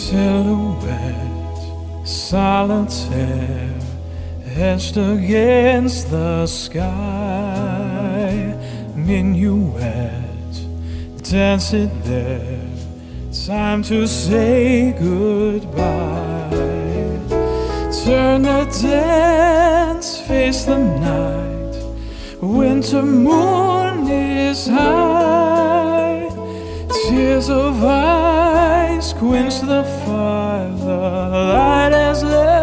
Silhouette, solitaire, etched against the sky. Minuet, dance it there, time to say goodbye. Turn the dance, face the night, winter moon is high. Tears of ice quench the fire, the light has left.